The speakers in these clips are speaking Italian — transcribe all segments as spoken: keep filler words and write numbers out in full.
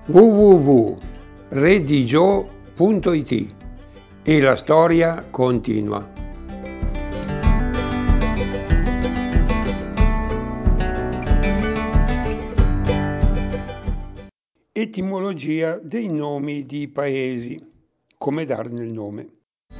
w w w punto redigio punto i t e la storia continua. Etimologia dei nomi di paesi. Come darne il nome.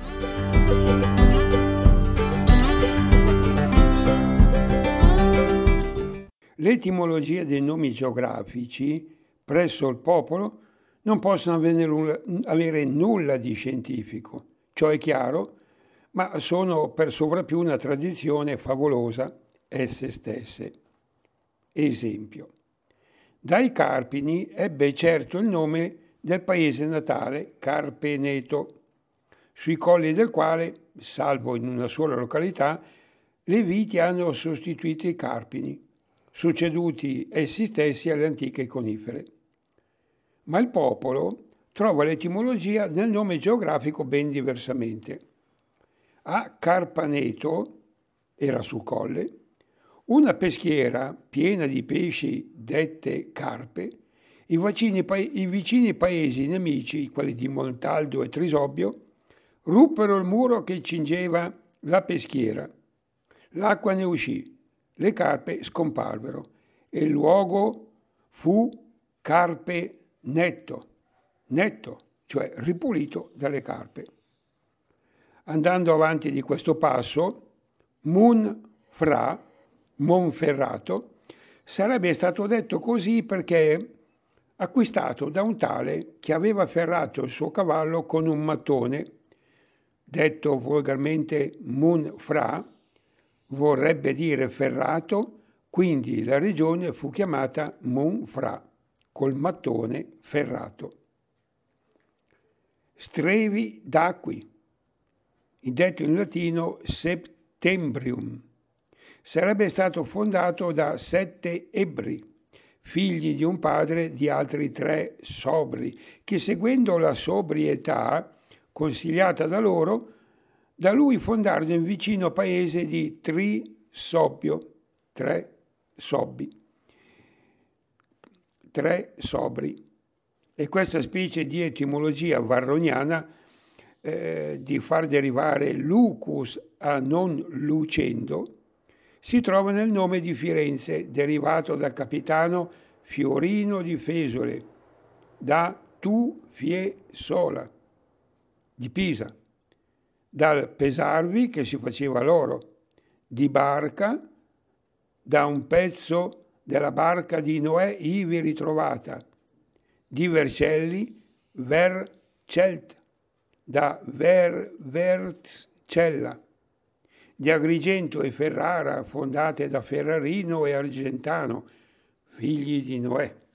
L'etimologia dei nomi geografici presso il popolo non possono avere nulla, avere nulla di scientifico, ciò è chiaro, ma sono per sovrappiù una tradizione favolosa esse stesse. Esempio. Dai Carpini ebbe certo il nome del paese natale Carpeneto, sui colli del quale, salvo in una sola località, le viti hanno sostituito i Carpini, succeduti essi stessi alle antiche conifere. Ma il popolo trova l'etimologia nel nome geografico ben diversamente. A Carpaneto, era sul colle, una peschiera piena di pesci dette carpe, i vicini, pa- i vicini paesi nemici, quelli di Montaldo e Trisobbio, ruppero il muro che cingeva la peschiera. L'acqua ne uscì, le carpe scomparvero e il luogo fu Carpe netto, netto, cioè ripulito dalle carpe. Andando avanti di questo passo, Mun Fra, Monferrato, sarebbe stato detto così perché acquistato da un tale che aveva ferrato il suo cavallo con un mattone, detto volgarmente Mun Fra, vorrebbe dire ferrato, quindi la regione fu chiamata Mun Fra, col mattone ferrato. Strevi d'Acqui, detto in latino Septembrium, sarebbe stato fondato da sette ebbri, figli di un padre e di altri tre sobri, che seguendo la sobrietà consigliata da loro, da lui fondarono il vicino paese di Trisobbio, tre sobbi, tre sobri. E questa specie di etimologia varroniana eh, di far derivare lucus a non lucendo si trova nel nome di Firenze, derivato dal capitano Fiorino di Fesole, da tu fie sola, di Pisa, dal pesarvi che si faceva l'oro, di barca, da un pezzo della barca di Noè ivi ritrovata, di Vercelli, Vercelt, da Ver, Vercella, di Agrigento e Ferrara, fondate da Ferrarino e Argentano, figli di Noè.